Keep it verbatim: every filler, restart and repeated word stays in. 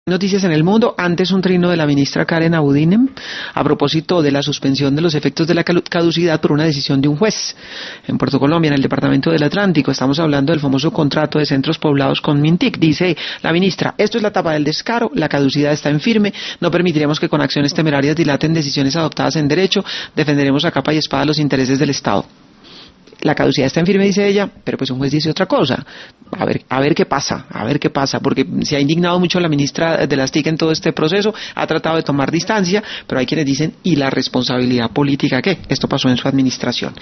Noticias en el mundo. Antes un trino de la ministra Karen Abudinen a propósito de la suspensión de los efectos de la caducidad por una decisión de un juez en Puerto Colombia, en el departamento del Atlántico. Estamos hablando del famoso contrato de centros poblados con Mintic. Dice la ministra: esto es la etapa del descaro, la caducidad está en firme, no permitiremos que con acciones temerarias dilaten decisiones adoptadas en derecho, defenderemos a capa y espada los intereses del Estado. La caducidad está en firme, dice ella, pero pues un juez dice otra cosa. A ver, a ver qué pasa, a ver qué pasa, porque se ha indignado mucho la ministra de las T I C en todo este proceso, ha tratado de tomar distancia, pero hay quienes dicen, ¿y la responsabilidad política qué? Esto pasó en su administración.